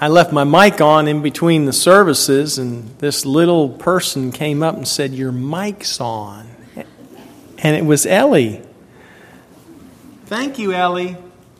I left my mic on in between the services, and this little person came up and said, "Your mic's on." And it was Ellie. Thank you, Ellie.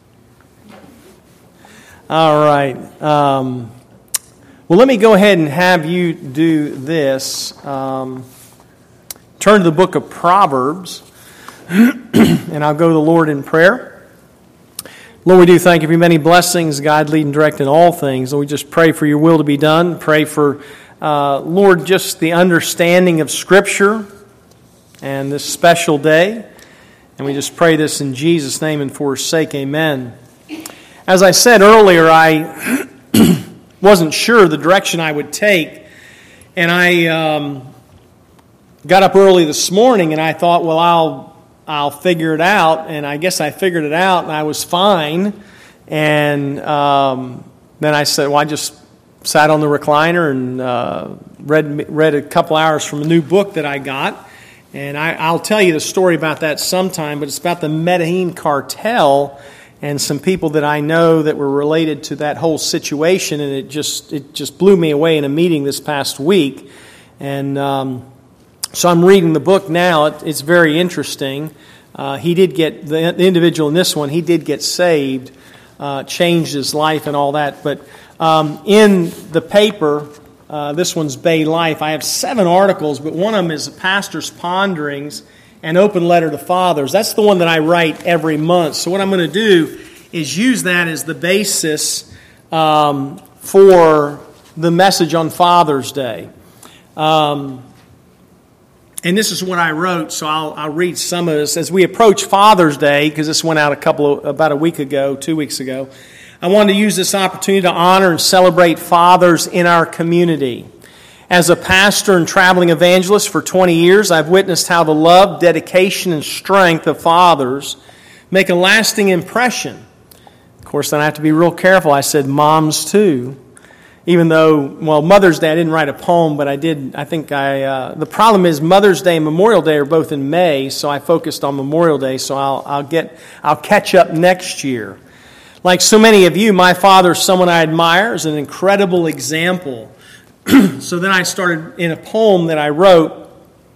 All right. Well, let me go ahead and have you do this. Turn to the book of Proverbs, and I'll go to the Lord in prayer. Lord, we do thank you for your many blessings, God, lead and direct in all things. Lord, we just pray for your will to be done. Pray for, Lord, just the understanding of Scripture and this special day. And we just pray this in Jesus' name and for his sake. Amen. As I said earlier, I wasn't sure the direction I would take. And I got up early this morning and I thought, well, I'll figure it out, and I guess I figured it out, and I was fine. And then I said, well, I just sat on the recliner and read a couple hours from a new book that I got. And I'll tell you the story about that sometime, but it's about the Medellin cartel and some people that I know that were related to that whole situation, and it just blew me away in a meeting this past week. And so I'm reading the book now. It's very interesting. He did get, the individual in this one, he did get saved, changed his life and all that. But in the paper, this one's Bay Life, I have 7 articles, but one of them is a pastor's ponderings and open letter to fathers. That's the one that I write every month. So what I'm going to do is use that as the basis for the message on Father's Day. And this is what I wrote, so I'll read some of this. As we approach Father's Day, because this went out about a week ago, 2 weeks ago, I wanted to use this opportunity to honor and celebrate fathers in our community. As a pastor and traveling evangelist for 20 years, I've witnessed how the love, dedication, and strength of fathers make a lasting impression. Of course, then I have to be real careful. I said moms too. Even though, well, Mother's Day, I didn't write a poem, but I did, the problem is Mother's Day and Memorial Day are both in May, so I focused on Memorial Day, so I'll catch up next year. Like so many of you, my father is someone I admire, is an incredible example. So then I started in a poem that I wrote.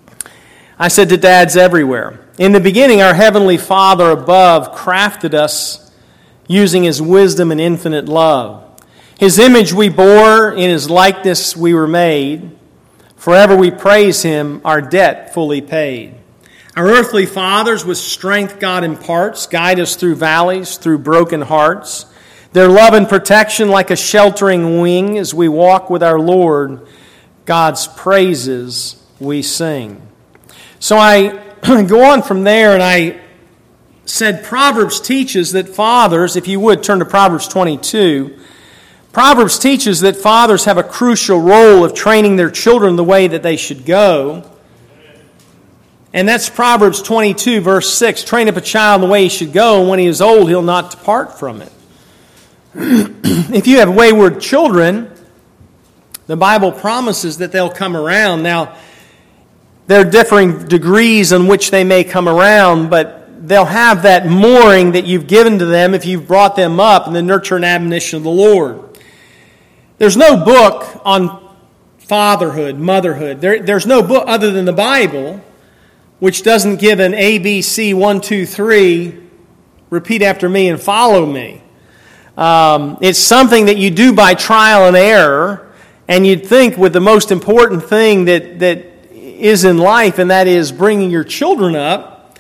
I said to dads everywhere, in the beginning, our Heavenly Father above crafted us using His wisdom and infinite love. His image we bore, in His likeness we were made. Forever we praise Him, our debt fully paid. Our earthly fathers with strength God imparts, guide us through valleys, through broken hearts. Their love and protection like a sheltering wing as we walk with our Lord, God's praises we sing. So I go on from there and I said Proverbs teaches that fathers, if you would turn to Proverbs 22, Proverbs teaches that fathers have a crucial role of training their children the way that they should go. And that's Proverbs 22, verse 6. Train up a child in the way he should go, and when he is old, he'll not depart from it. If you have wayward children, the Bible promises that they'll come around. Now, there are differing degrees in which they may come around, but they'll have that mooring that you've given to them if you've brought them up in the nurture and admonition of the Lord. There's no book on fatherhood, motherhood. There's no book other than the Bible which doesn't give an ABC 1, 2, 3, repeat after me and follow me. It's something that you do by trial and error, and you'd think with the most important thing that is in life, and that is bringing your children up,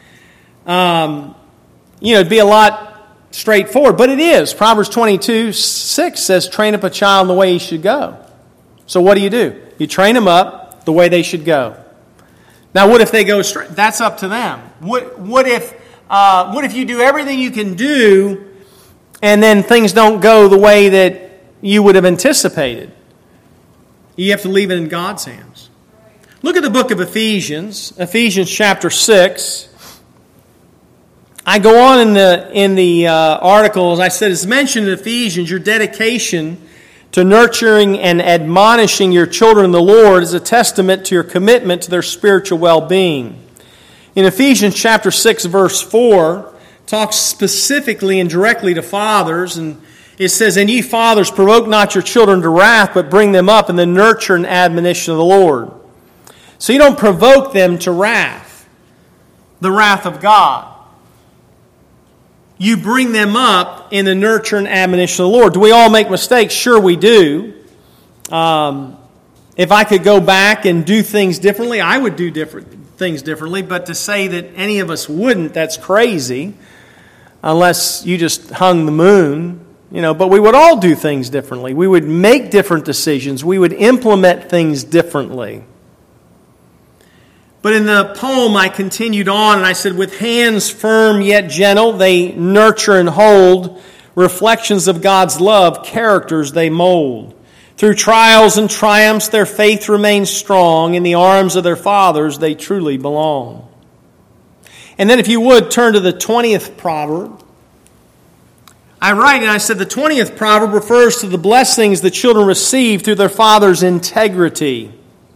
it'd be a lot straightforward, but it is. Proverbs 22:6 says, train up a child in the way he should go. So what do? You train them up the way they should go. Now, what if they go straight? That's up to them. What if you do everything you can do, and then things don't go the way that you would have anticipated? You have to leave it in God's hands. Look at the book of Ephesians chapter 6. I go on in the article, as I said, it's mentioned in Ephesians, your dedication to nurturing and admonishing your children in the Lord is a testament to your commitment to their spiritual well-being. In Ephesians chapter 6, verse 4, talks specifically and directly to fathers, and It says, "And ye fathers, provoke not your children to wrath, but bring them up in the nurture and admonition of the Lord." So you don't provoke them to wrath, the wrath of God. You bring them up in the nurture and admonition of the Lord. Do we all make mistakes? Sure we do. If I could go back and do things differently, I would do things differently. But to say that any of us wouldn't, that's crazy. Unless you just hung the moon. But we would all do things differently. We would make different decisions. We would implement things differently. But in the poem, I continued on and I said, "With hands firm yet gentle, they nurture and hold reflections of God's love, characters they mold. Through trials and triumphs, their faith remains strong. In the arms of their fathers, they truly belong." And then if you would, turn to the 20th proverb. I write and I said the 20th proverb refers to the blessings the children receive through their father's integrity.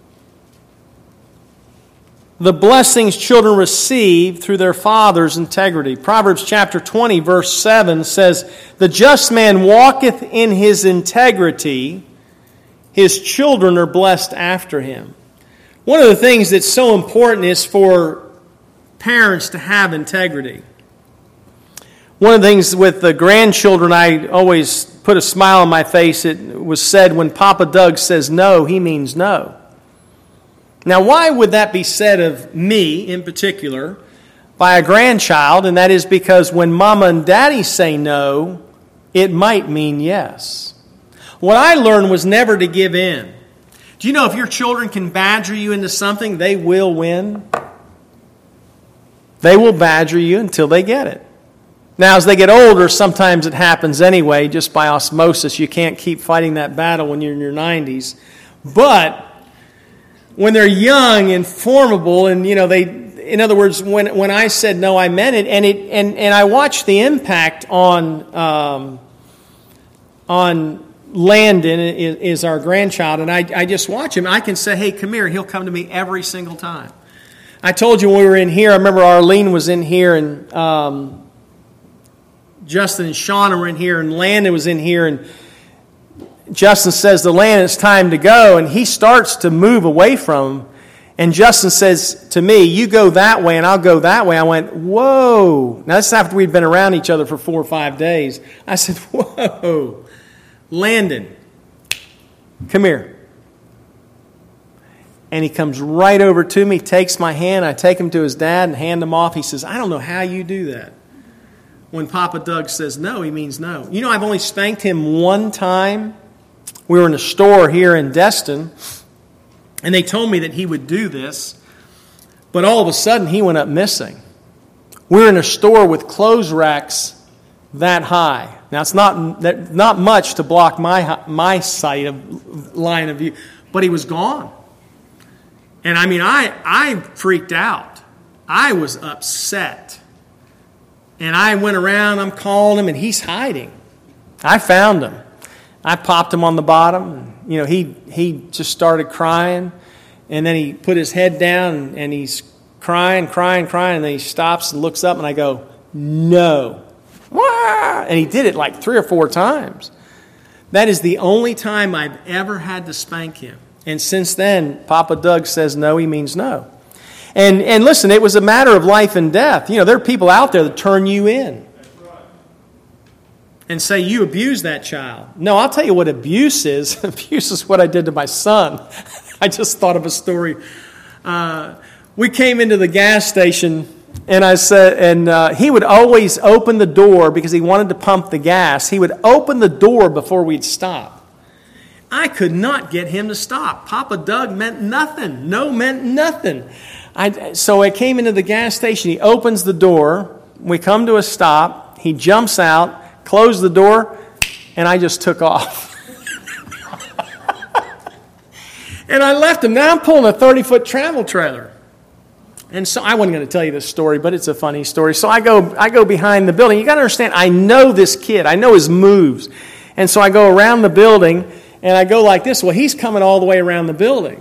The blessings children receive through their father's integrity. Proverbs chapter 20, verse 7 says, "The just man walketh in his integrity, his children are blessed after him." One of the things that's so important is for parents to have integrity. One of the things with the grandchildren, I always put a smile on my face. It was said, when Papa Doug says no, he means no. Now, why would that be said of me in particular by a grandchild? And that is because when Mama and Daddy say no, it might mean yes. What I learned was never to give in. Do you know if your children can badger you into something, they will win? They will badger you until they get it. Now, as they get older, sometimes it happens anyway, just by osmosis. You can't keep fighting that battle when you're in your 90s. But when they're young and formable, and in other words, when I said no, I meant it, and I watched the impact on Landon is our grandchild, and I just watch him. I can say, "Hey, come here." He'll come to me every single time. I told you when we were in here, I remember Arlene was in here, and Justin and Shauna were in here, and Landon was in here, and Justin says to Landon, "It's time to go," and he starts to move away from him, and Justin says to me, "You go that way, and I'll go that way." I went, "Whoa." Now, this is after we'd been around each other for 4 or 5 days. I said, "Whoa, Landon, come here." And he comes right over to me, takes my hand, I take him to his dad and hand him off. He says, "I don't know how you do that." When Papa Doug says no, he means no. I've only spanked him one time. We were in a store here in Destin, and they told me that he would do this, but all of a sudden he went up missing. We were in a store with clothes racks that high. Now, it's not much to block my sight of line of view, but he was gone. And I freaked out. I was upset. And I went around, I'm calling him, and he's hiding. I found him. I popped him on the bottom. He just started crying. And then he put his head down, and he's crying. And then he stops and looks up, and I go, "No." And he did it like 3 or 4 times. That is the only time I've ever had to spank him. And since then, Papa Doug says no, he means no. And listen, it was a matter of life and death. There are people out there that turn you in and say you abused that child. No, I'll tell you what abuse is. Abuse is what I did to my son. I just thought of a story. We came into the gas station, and I said, and he would always open the door because he wanted to pump the gas. He would open the door before we'd stop. I could not get him to stop. Papa Doug meant nothing. No meant nothing. So I came into the gas station. He opens the door. We come to a stop. He jumps out, closed the door, and I just took off. And I left him. Now I'm pulling a 30-foot travel trailer. And so I wasn't going to tell you this story, but it's a funny story. So I go behind the building. You got to understand, I know this kid. I know his moves. And so I go around the building, and I go like this. Well, he's coming all the way around the building.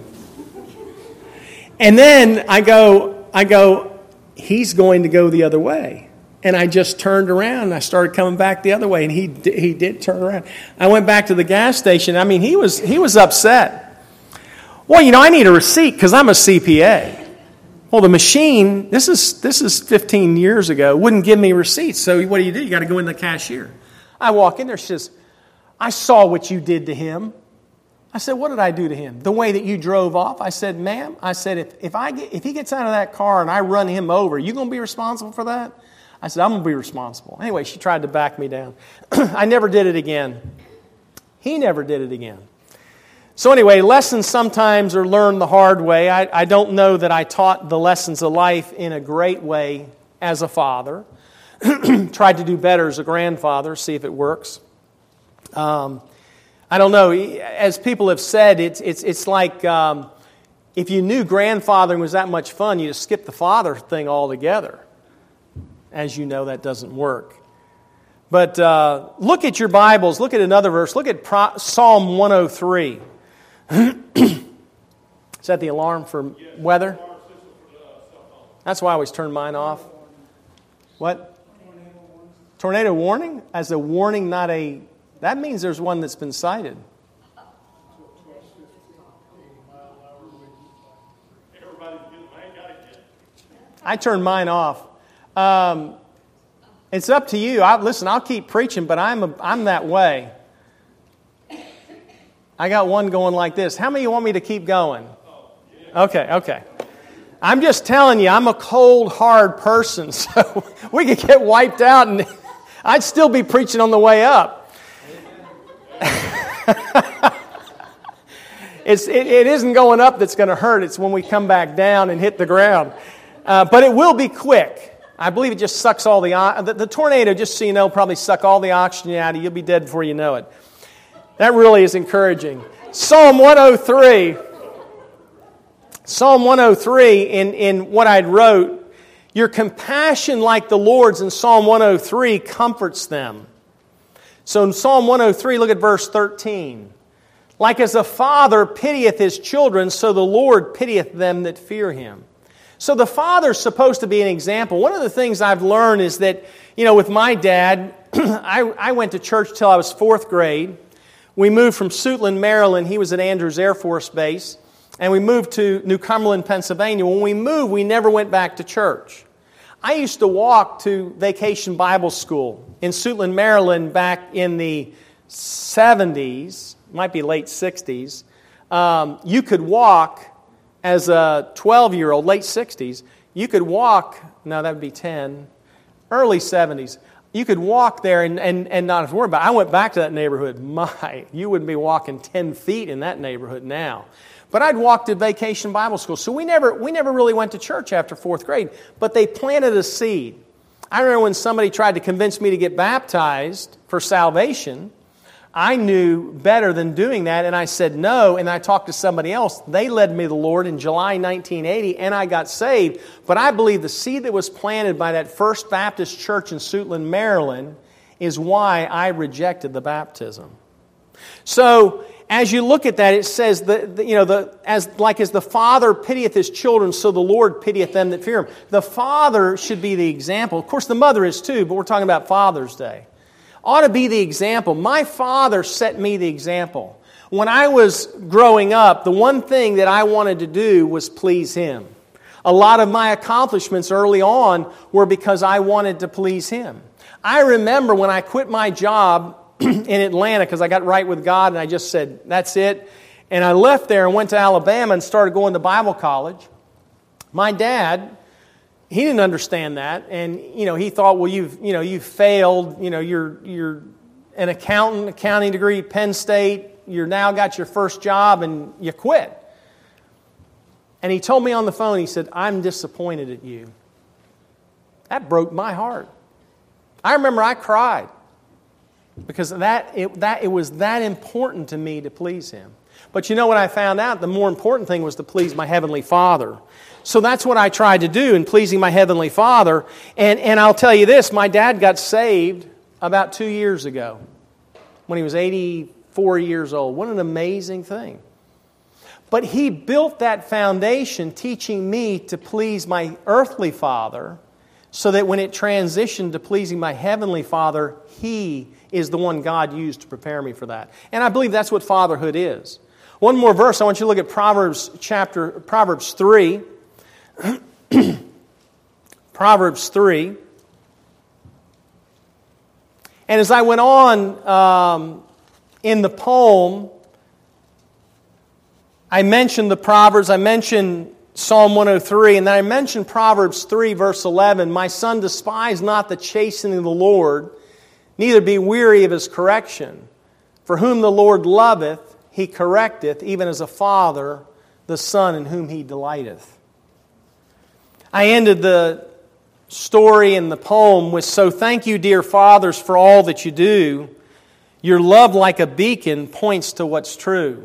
And then I go, he's going to go the other way. And I just turned around and I started coming back the other way, and he did turn around. I went back to the gas station. I mean, he was upset. Well, I need a receipt because I'm a CPA. Well, the machine, this is 15 years ago, wouldn't give me receipts. So what do? You got to go in the cashier. I walk in there. She says, I saw what you did to him. I said, what did I do to him? The way that you drove off? I said, ma'am, I said, if he gets out of that car and I run him over, you going to be responsible for that? I said, I'm going to be responsible. Anyway, she tried to back me down. I never did it again. He never did it again. So anyway, lessons sometimes are learned the hard way. I don't know that I taught the lessons of life in a great way as a father. Tried to do better as a grandfather, see if it works. I don't know. As people have said, it's like if you knew grandfathering was that much fun, you just skip the father thing altogether. As you know, that doesn't work. But look at your Bibles. Look at another verse. Look at Psalm 103. Is that the alarm for weather? That's why I always turn mine off. What? Tornado warning? As a warning, not a... That means there's one that's been cited. I turned mine off. It's up to you. Listen, I'll keep preaching, but I'm that way. I got one going like this. How many of you want me to keep going? Okay. I'm just telling you, I'm a cold, hard person, so we could get wiped out, and I'd still be preaching on the way up. It isn't going up that's going to hurt. It's when we come back down and hit the ground. But it will be quick. I believe it just sucks all the tornado, just so you know, probably suck all the oxygen out of you. You'll be dead before you know it. That really is encouraging. Psalm 103. Psalm 103 in what I'd wrote, your compassion like the Lord's in Psalm 103 comforts them. So in Psalm 103, look at verse 13. Like as a father pitieth his children, so the Lord pitieth them that fear him. So the father's supposed to be an example. One of the things I've learned is that, with my dad, I went to church till I was 4th grade. We moved from Suitland, Maryland. He was at Andrews Air Force Base. And we moved to New Cumberland, Pennsylvania. When we moved, we never went back to church. I used to walk to Vacation Bible School in Suitland, Maryland back in the 70s, might be late 60s. You could walk as a 12-year-old, late 60s. You could walk, no, that would be 10, early 70s. You could walk there and not have to worry about it. I went back to that neighborhood. You wouldn't be walking 10 feet in that neighborhood now. But I'd walk to Vacation Bible School. So we never really went to church after 4th grade. But they planted a seed. I remember when somebody tried to convince me to get baptized for salvation, I knew better than doing that, and I said no, and I talked to somebody else. They led me to the Lord in July 1980, and I got saved. But I believe the seed that was planted by that First Baptist Church in Suitland, Maryland, is why I rejected the baptism. So, as you look at that, it says as the Father pitieth his children, so the Lord pitieth them that fear him. The Father should be the example. Of course, the mother is too, but we're talking about Father's Day. Ought to be the example. My father set me the example. When I was growing up, the one thing that I wanted to do was please him. A lot of my accomplishments early on were because I wanted to please him. I remember when I quit my job in Atlanta because I got right with God and I just said, that's it. And I left there and went to Alabama and started going to Bible college. My dad, he didn't understand that, and he thought, well, you've failed. You're an accounting degree, Penn State. You're now got your first job, and you quit. And he told me on the phone. He said, "I'm disappointed at you." That broke my heart. I remember I cried because it was that important to me to please him. But you know what I found out? The more important thing was to please my Heavenly Father. So that's what I tried to do in pleasing my Heavenly Father. And I'll tell you this, my dad got saved about 2 years ago when he was 84 years old. What an amazing thing. But he built that foundation teaching me to please my earthly father so that when it transitioned to pleasing my Heavenly Father, He is the one God used to prepare me for that. And I believe that's what fatherhood is. One more verse. I want you to look at Proverbs 3. Proverbs 3. And as I went on in the poem, I mentioned the Proverbs, I mentioned Psalm 103, and then I mentioned Proverbs 3, verse 11. My son, despise not the chastening of the Lord, neither be weary of His correction. For whom the Lord loveth, He correcteth, even as a father the son in whom He delighteth. I ended the story in the poem with, so thank you, dear fathers, for all that you do. Your love like a beacon points to what's true.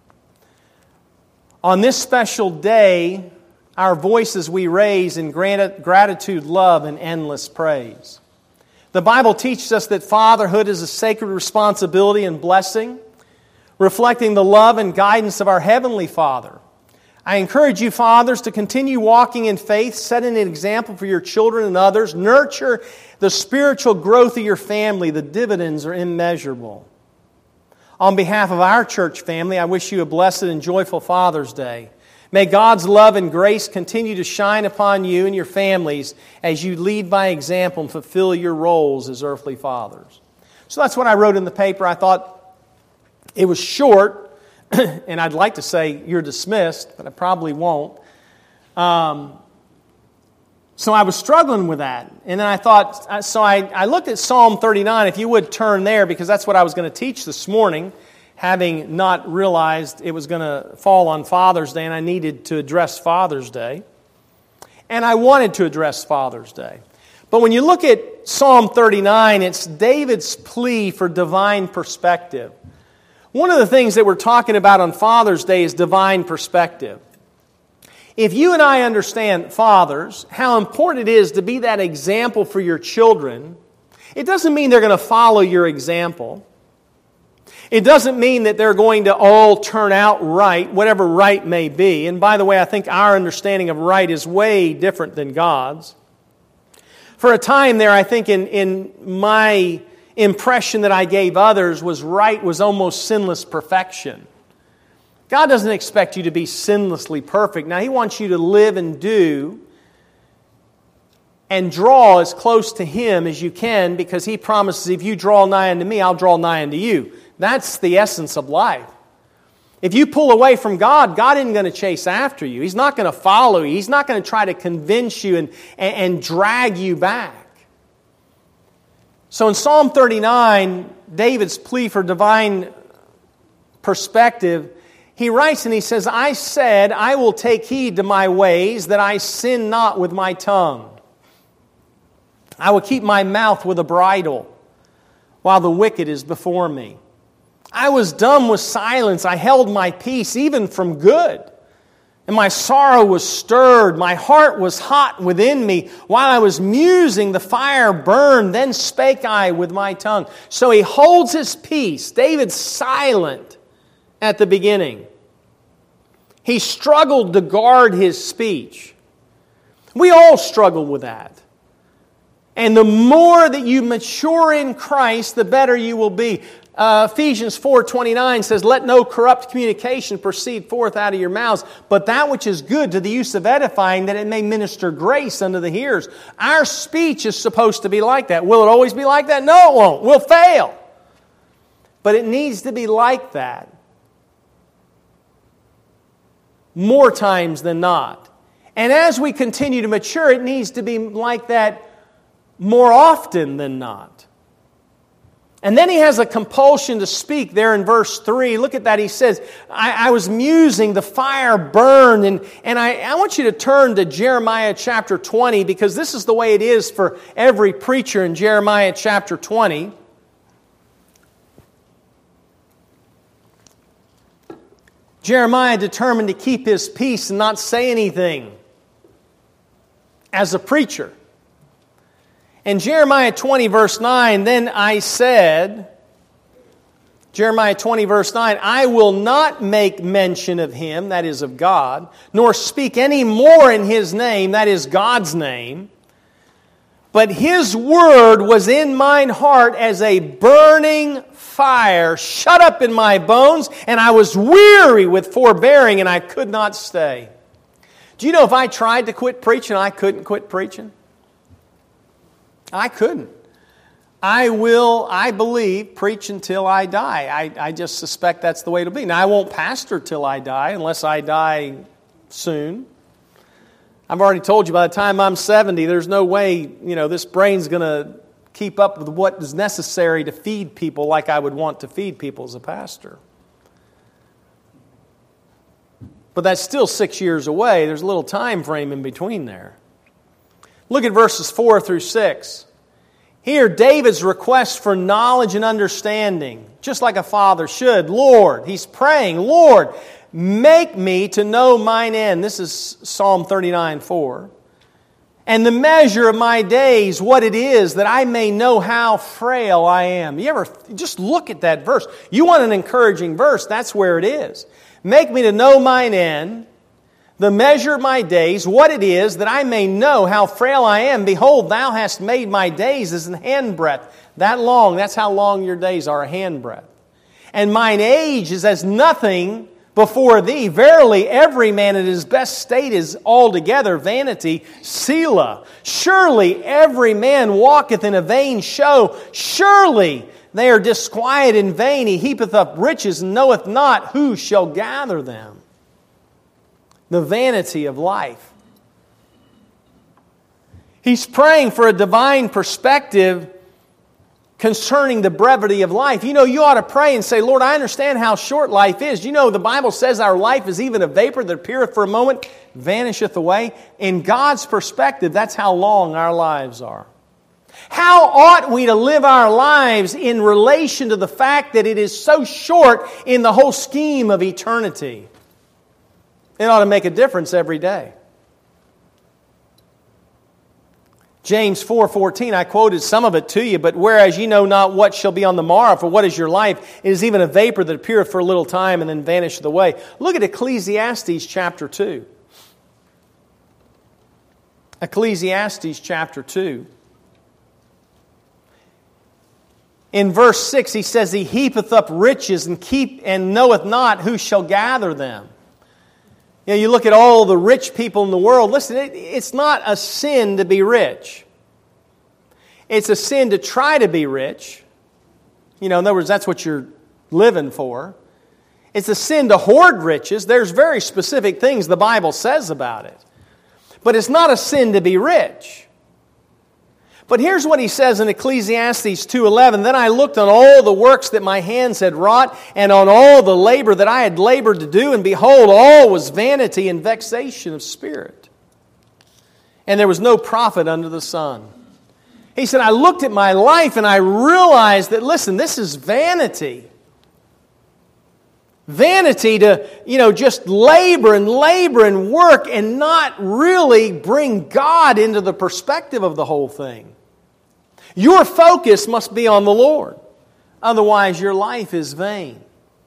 On this special day, our voices we raise in gratitude, love, and endless praise. The Bible teaches us that fatherhood is a sacred responsibility and blessing, reflecting the love and guidance of our Heavenly Father. I encourage you, fathers, to continue walking in faith, setting an example for your children and others. Nurture the spiritual growth of your family. The dividends are immeasurable. On behalf of our church family, I wish you a blessed and joyful Father's Day. May God's love and grace continue to shine upon you and your families as you lead by example and fulfill your roles as earthly fathers. So that's what I wrote in the paper. I thought it was short, and I'd like to say you're dismissed, but I probably won't. So I was struggling with that. And then I thought, so I looked at Psalm 39, if you would turn there, because that's what I was going to teach this morning, having not realized it was going to fall on Father's Day and I needed to address Father's Day. And I wanted to address Father's Day. But when you look at Psalm 39, it's David's plea for divine perspective. One of the things that we're talking about on Father's Day is divine perspective. If you and I understand, fathers, how important it is to be that example for your children, it doesn't mean they're going to follow your example. It doesn't mean that they're going to all turn out right, whatever right may be. And by the way, I think our understanding of right is way different than God's. For a time there, I think in my impression that I gave others was right was almost sinless perfection. God doesn't expect you to be sinlessly perfect. Now, He wants you to live and do and draw as close to Him as you can, because He promises, if you draw nigh unto me, I'll draw nigh unto you. That's the essence of life. If you pull away from God, God isn't going to chase after you. He's not going to follow you. He's not going to try to convince you and drag you back. So in Psalm 39, David's plea for divine perspective, he writes and he says, I said, I will take heed to my ways, that I sin not with my tongue. I will keep my mouth with a bridle, while the wicked is before me. I was dumb with silence. I held my peace, even from good. And my sorrow was stirred. My heart was hot within me. While I was musing, the fire burned. Then spake I with my tongue. So he holds his peace. David's silent at the beginning. He struggled to guard his speech. We all struggle with that. And the more that you mature in Christ, the better you will be. Ephesians 4:29 says, let no corrupt communication proceed forth out of your mouths, but that which is good to the use of edifying, that it may minister grace unto the hearers. Our speech is supposed to be like that. Will it always be like that? No, it won't. We'll fail. But it needs to be like that more times than not. And as we continue to mature, it needs to be like that more often than not. And then he has a compulsion to speak there in verse 3. Look at that. He says, I was musing, the fire burned. And I want you to turn to Jeremiah chapter 20, because this is the way it is for every preacher in Jeremiah chapter 20. Jeremiah determined to keep his peace and not say anything as a preacher. In Jeremiah 20 verse 9, then I said, Jeremiah 20 verse 9, I will not make mention of him, that is of God, nor speak any more in his name, that is God's name. But His word was in mine heart as a burning fire, shut up in my bones, and I was weary with forbearing, and I could not stay. Do you know if I tried to quit preaching, I couldn't quit preaching? I couldn't. I believe, preach until I die. I just suspect that's the way it'll be. Now, I won't pastor till I die, unless I die soon. I've already told you, by the time I'm 70, there's no way, this brain's going to keep up with what is necessary to feed people like I would want to feed people as a pastor. But that's still 6 years away. There's a little time frame in between there. Look at verses 4 through 6. Here, David's request for knowledge and understanding, just like a father should. Lord, he's praying, Lord, make me to know mine end. This is Psalm 39:4. And the measure of my days, what it is, that I may know how frail I am. You ever just look at that verse? You want an encouraging verse, that's where it is. Make me to know mine end, the measure of my days, what it is, that I may know how frail I am. Behold, thou hast made my days as an handbreadth. That long, that's how long your days are, a handbreadth. And mine age is as nothing before thee. Verily, every man in his best state is altogether vanity. Selah. Surely every man walketh in a vain show. Surely they are disquiet in vain. He heapeth up riches and knoweth not who shall gather them. The vanity of life. He's praying for a divine perspective concerning the brevity of life. You ought to pray and say, Lord, I understand how short life is. The Bible says our life is even a vapor that appeareth for a moment, vanisheth away. In God's perspective, that's how long our lives are. How ought we to live our lives in relation to the fact that it is so short in the whole scheme of eternity? It ought to make a difference every day. James 4:14, I quoted some of it to you, but whereas ye know not what shall be on the morrow, for what is your life? It is even a vapor that appeareth for a little time and then vanisheth away. Look at Ecclesiastes chapter 2. Ecclesiastes chapter 2. In verse 6, he says, He heapeth up riches and knoweth not who shall gather them. You look at all the rich people in the world. Listen, it's not a sin to be rich. It's a sin to try to be rich. In other words, that's what you're living for. It's a sin to hoard riches. There's very specific things the Bible says about it. But it's not a sin to be rich. But here's what he says in Ecclesiastes 2:11. Then I looked on all the works that my hands had wrought, and on all the labor that I had labored to do, and behold, all was vanity and vexation of spirit. And there was no profit under the sun. He said, I looked at my life and I realized that, listen, this is vanity. Vanity to, just labor and work and not really bring God into the perspective of the whole thing. Your focus must be on the Lord. Otherwise, your life is vain.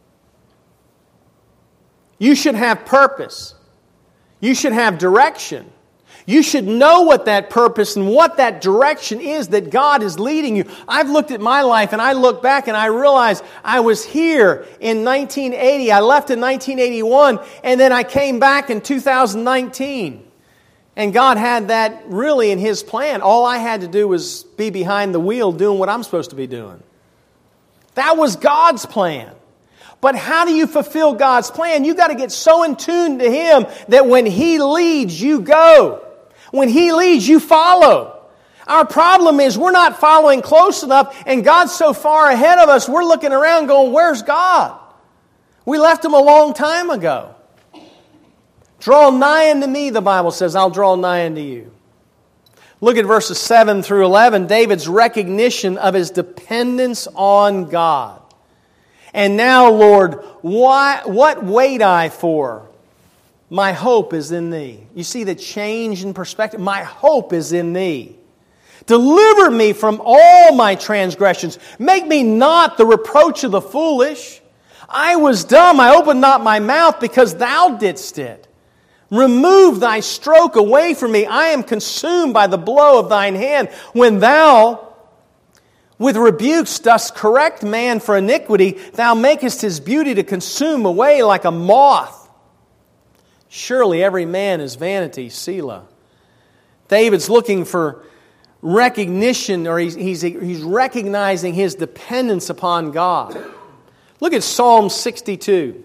You should have purpose. You should have direction. You should know what that purpose and what that direction is that God is leading you. I've looked at my life and I look back and I realize I was here in 1980. I left in 1981 and then I came back in 2019. And God had that really in His plan. All I had to do was be behind the wheel doing what I'm supposed to be doing. That was God's plan. But how do you fulfill God's plan? You've got to get so in tune to Him that when He leads, you go. When He leads, you follow. Our problem is we're not following close enough, and God's so far ahead of us, we're looking around going, where's God? We left Him a long time ago. Draw nigh unto me, the Bible says, I'll draw nigh unto you. Look at verses 7 through 11, David's recognition of his dependence on God. And now, Lord, what wait I for? My hope is in Thee. You see the change in perspective? My hope is in Thee. Deliver me from all my transgressions. Make me not the reproach of the foolish. I was dumb, I opened not my mouth because Thou didst it. Remove thy stroke away from me. I am consumed by the blow of thine hand. When thou with rebukes dost correct man for iniquity, thou makest his beauty to consume away like a moth. Surely every man is vanity, Selah. David's looking for recognition, or he's recognizing his dependence upon God. Look at Psalm 62.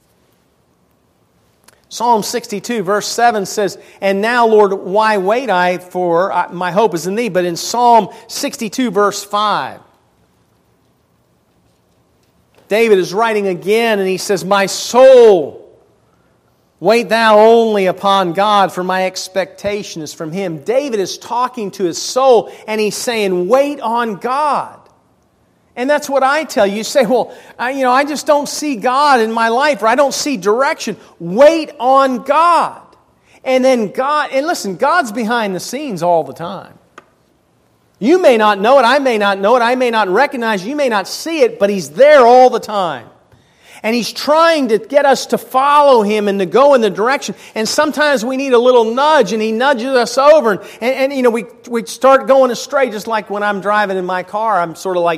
Psalm 62 verse 7 says, "And now, Lord, why wait I? For my hope is in Thee." But in Psalm 62 verse 5, David is writing again and he says, "My soul, wait thou only upon God, for my expectation is from Him." David is talking to his soul and he's saying, wait on God. And that's what I tell you. You say, well, I just don't see God in my life, or I don't see direction. Wait on God. And then and listen, God's behind the scenes all the time. You may not know it, I may not know it, I may not recognize it, you may not see it, but He's there all the time. And He's trying to get us to follow Him and to go in the direction. And sometimes we need a little nudge, and He nudges us over. And we start going astray, just like when I'm driving in my car. I'm sort of like,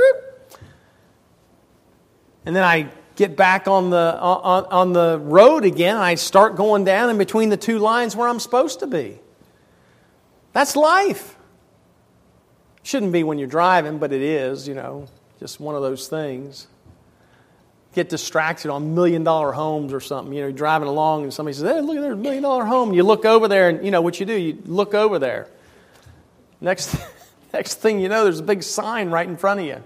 and then I get back on the road again, and I start going down in between the two lines where I'm supposed to be. That's life. Shouldn't be when you're driving, but it is, just one of those things. Get distracted on $1 million homes or something. You're driving along and somebody says, "Hey, look, there's $1 million home." You look over there and what you do, you look over there. Next thing you know, there's a big sign right in front of you.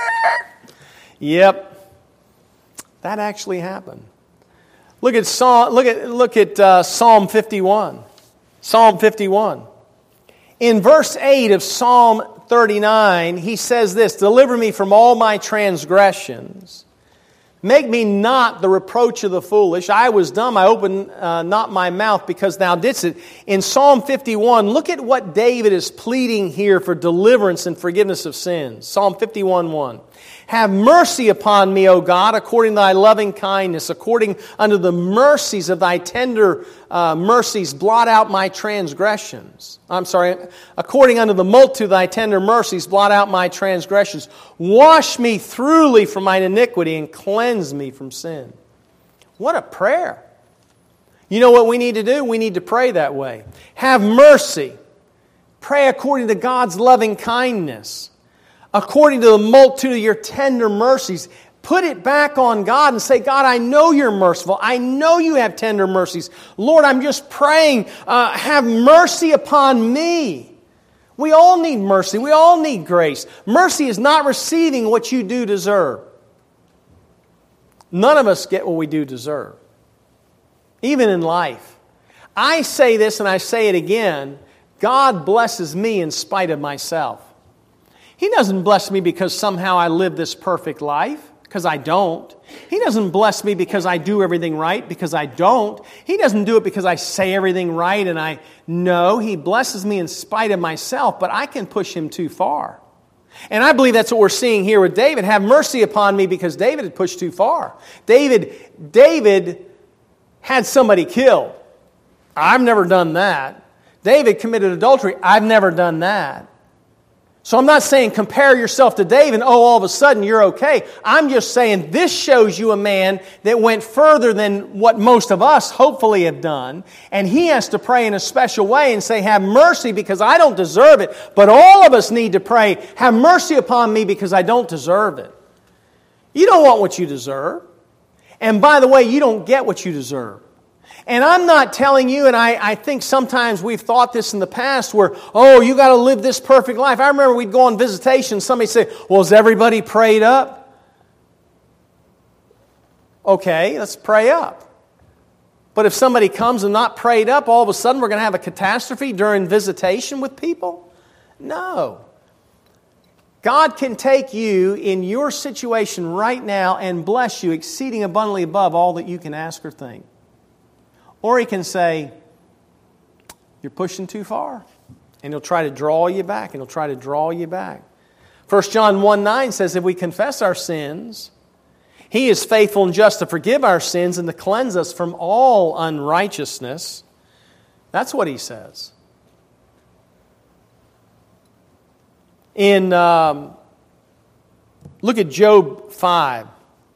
Yep. That actually happened. Look at Psalm 51. Psalm 51. In verse 8 of Psalm 39, he says this, "Deliver me from all my transgressions. Make me not the reproach of the foolish. I was dumb, I opened not my mouth because thou didst it." In Psalm 51, look at what David is pleading here for deliverance and forgiveness of sins. Psalm 51:1. "Have mercy upon me, O God, according to thy loving kindness, according unto the mercies of thy tender mercies, blot out my transgressions." According unto the multitude of thy tender mercies, blot out my transgressions. Wash me thoroughly from mine iniquity and cleanse me from sin. What a prayer. You know what we need to do? We need to pray that way. Have mercy. Pray according to God's loving kindness. According to the multitude of your tender mercies. Put it back on God and say, "God, I know you're merciful. I know you have tender mercies. Lord, I'm just praying, have mercy upon me." We all need mercy. We all need grace. Mercy is not receiving what you do deserve. None of us get what we do deserve. Even in life. I say this and I say it again. God blesses me in spite of myself. He doesn't bless me because somehow I live this perfect life, because I don't. He doesn't bless me because I do everything right, because I don't. He doesn't do it because I say everything right and I know. He blesses me in spite of myself, but I can push Him too far. And I believe that's what we're seeing here with David. Have mercy upon me, because David had pushed too far. David had somebody killed. I've never done that. David committed adultery. I've never done that. So I'm not saying compare yourself to David and all of a sudden you're okay. I'm just saying this shows you a man that went further than what most of us hopefully have done. And he has to pray in a special way and say, "Have mercy because I don't deserve it." But all of us need to pray, "Have mercy upon me because I don't deserve it." You don't want what you deserve. And by the way, you don't get what you deserve. And I'm not telling you, and I think sometimes we've thought this in the past where, you got to live this perfect life. I remember we'd go on visitation, somebody say, "Well, is everybody prayed up?" Okay, let's pray up. But if somebody comes and not prayed up, all of a sudden we're going to have a catastrophe during visitation with people? No. God can take you in your situation right now and bless you exceeding abundantly above all that you can ask or think. Or He can say, "You're pushing too far." And He'll try to draw you back. And He'll try to draw you back. 1 John 1:9 says, if we confess our sins, He is faithful and just to forgive our sins and to cleanse us from all unrighteousness. That's what he says. Look at Job 5.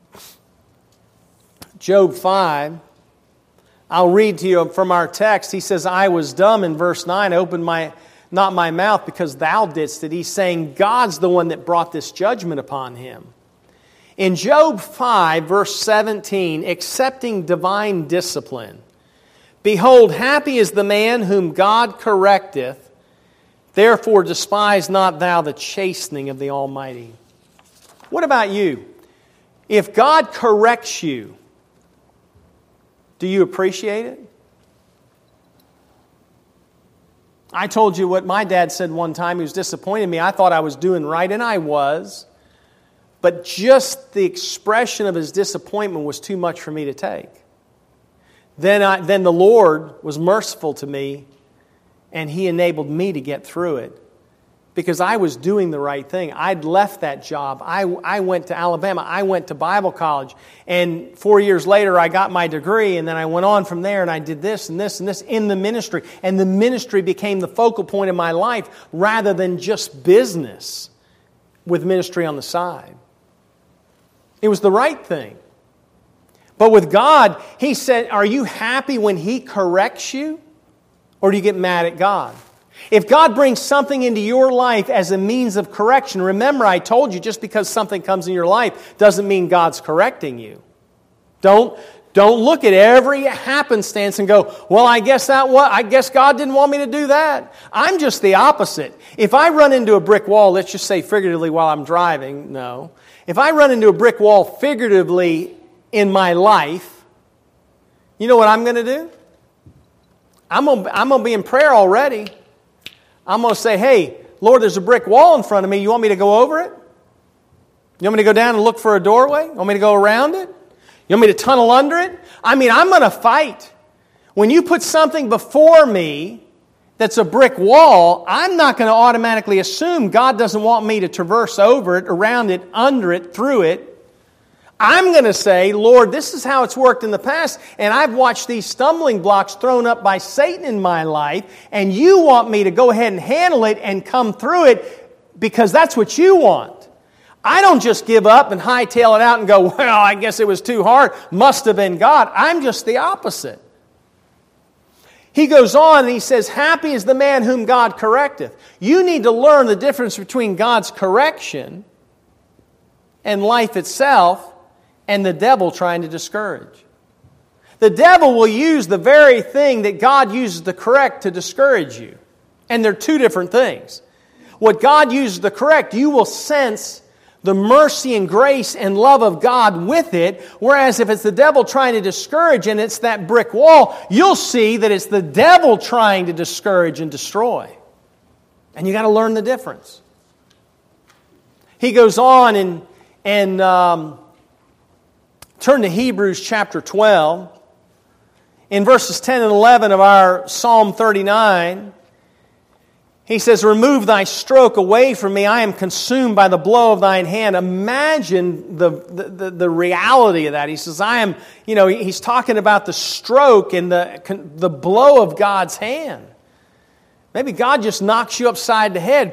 Job 5. I'll read to you from our text. He says, I was dumb in verse 9. I opened not my mouth because thou didst it. He's saying God's the one that brought this judgment upon him. In Job 5, verse 17, accepting divine discipline, behold, happy is the man whom God correcteth, therefore despise not thou the chastening of the Almighty. What about you? If God corrects you, do you appreciate it? I told you what my dad said one time. He was disappointed in me. I thought I was doing right, and I was. But just the expression of his disappointment was too much for me to take. Then the Lord was merciful to me, and He enabled me to get through it. Because I was doing the right thing. I'd left that job. I went to Alabama. I went to Bible college. And 4 years later, I got my degree. And then I went on from there and I did this and this and this in the ministry. And the ministry became the focal point of my life rather than just business with ministry on the side. It was the right thing. But with God, He said, are you happy when He corrects you? Or do you get mad at God? If God brings something into your life as a means of correction, remember I told you just because something comes in your life doesn't mean God's correcting you. Don't look at every happenstance and go, well, I guess God didn't want me to do that. I'm just the opposite. If I run into a brick wall, let's just say figuratively while I'm driving, no. If I run into a brick wall figuratively in my life, you know what I'm going to do? I'm going to be in prayer already. I'm going to say, hey, Lord, there's a brick wall in front of me. You want me to go over it? You want me to go down and look for a doorway? You want me to go around it? You want me to tunnel under it? I'm going to fight. When you put something before me that's a brick wall, I'm not going to automatically assume God doesn't want me to traverse over it, around it, under it, through it. I'm going to say, Lord, this is how it's worked in the past, and I've watched these stumbling blocks thrown up by Satan in my life, and you want me to go ahead and handle it and come through it because that's what you want. I don't just give up and hightail it out and go, well, I guess it was too hard. Must have been God. I'm just the opposite. He goes on and he says, happy is the man whom God correcteth. You need to learn the difference between God's correction and life itself and the devil trying to discourage. The devil will use the very thing that God uses to correct to discourage you. And they're two different things. What God uses to correct, you will sense the mercy and grace and love of God with it. Whereas if it's the devil trying to discourage and it's that brick wall, you'll see that it's the devil trying to discourage and destroy. And you got to learn the difference. He goes on and turn to Hebrews chapter 12. In verses 10 and 11 of our Psalm 39, he says, remove thy stroke away from me. I am consumed by the blow of thine hand. Imagine the reality of that. He says, he's talking about the stroke and the blow of God's hand. Maybe God just knocks you upside the head.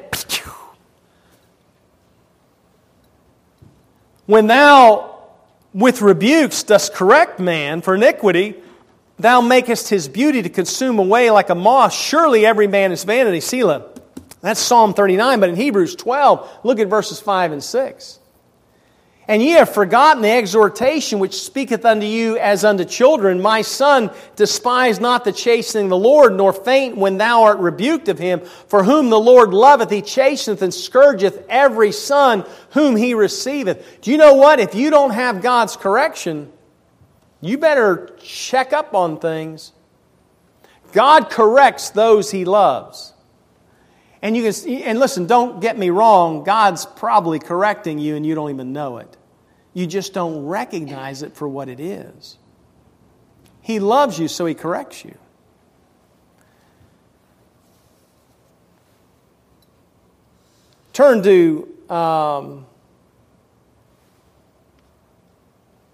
When thou with rebukes dost correct man for iniquity, thou makest his beauty to consume away like a moth. Surely every man is vanity. Selah. That's Psalm 39, but in Hebrews 12, look at verses 5 and 6. And ye have forgotten the exhortation which speaketh unto you as unto children. My son, despise not the chastening of the Lord, nor faint when thou art rebuked of him. For whom the Lord loveth, he chasteneth and scourgeth every son whom he receiveth. Do you know what? If you don't have God's correction, you better check up on things. God corrects those He loves. And listen, don't get me wrong, God's probably correcting you and you don't even know it. You just don't recognize it for what it is. He loves you, so He corrects you. Turn to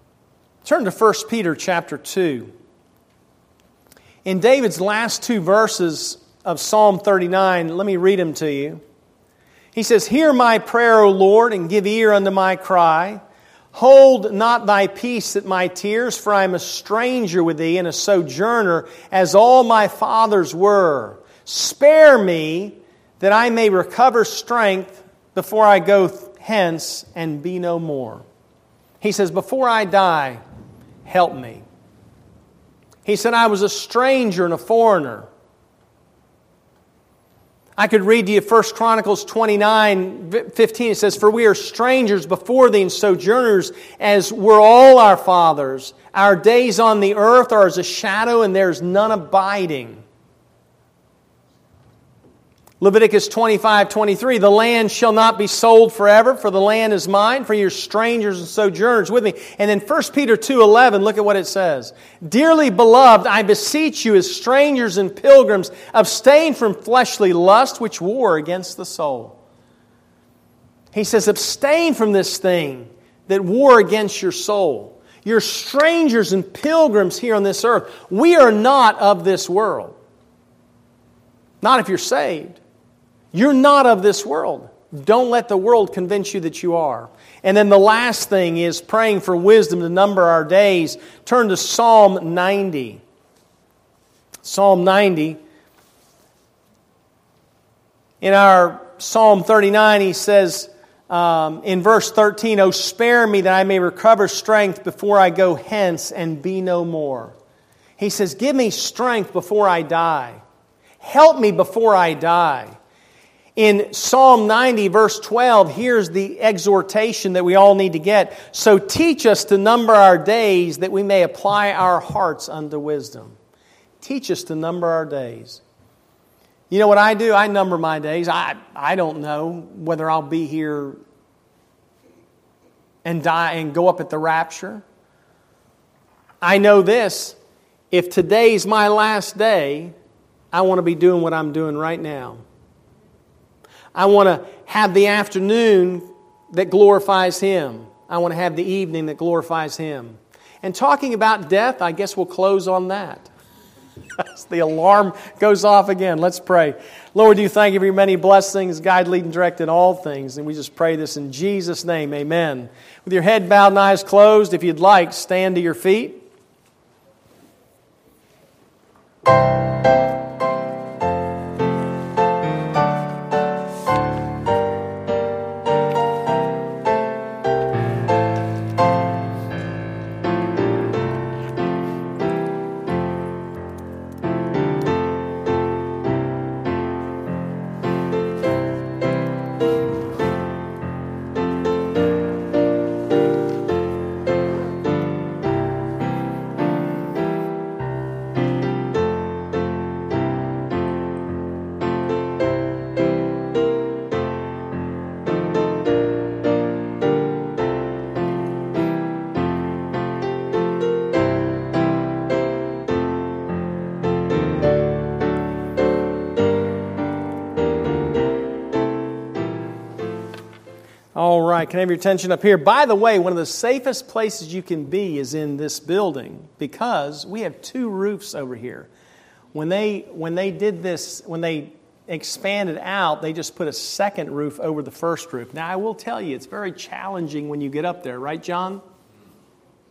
Turn to 1 Peter chapter 2. In David's last two verses of Psalm 39, let me read them to you. He says, "Hear my prayer, O Lord, and give ear unto my cry. Hold not thy peace at my tears, for I am a stranger with thee and a sojourner, as all my fathers were. Spare me, that I may recover strength before I go hence and be no more." He says, before I die, help me. He said, I was a stranger and a foreigner. I could read to you 1 Chronicles 29:15. It says, "For we are strangers before thee and sojourners, as were all our fathers. Our days on the earth are as a shadow, and there is none abiding." Leviticus 25:23, "The land shall not be sold forever, for the land is mine, for you're strangers and sojourners with me." And then 1 Peter 2:11, look at what it says. "Dearly beloved, I beseech you as strangers and pilgrims, abstain from fleshly lust which war against the soul." He says, abstain from this thing that war against your soul. You're strangers and pilgrims here on this earth. We are not of this world. Not if you're saved. You're not of this world. Don't let the world convince you that you are. And then the last thing is praying for wisdom to number our days. Turn to Psalm 90. Psalm 90. In our Psalm 39, he says in verse 13, "O spare me that I may recover strength before I go hence and be no more." He says, give me strength before I die. Help me before I die. In Psalm 90, verse 12, here's the exhortation that we all need to get. "So teach us to number our days, that we may apply our hearts unto wisdom." Teach us to number our days. You know what I do? I number my days. I don't know whether I'll be here and die and go up at the rapture. I know this. If today's my last day, I want to be doing what I'm doing right now. I want to have the afternoon that glorifies Him. I want to have the evening that glorifies Him. And talking about death, I guess we'll close on that. The alarm goes off again. Let's pray. Lord, you thank you for your many blessings, guide, lead, and direct in all things. And we just pray this in Jesus' name. Amen. With your head bowed and eyes closed, if you'd like, stand to your feet. All right, can I have your attention up here? By the way, one of the safest places you can be is in this building because we have two roofs over here. When they did this, when they expanded out, they just put a second roof over the first roof. Now, I will tell you, it's very challenging when you get up there, right, John?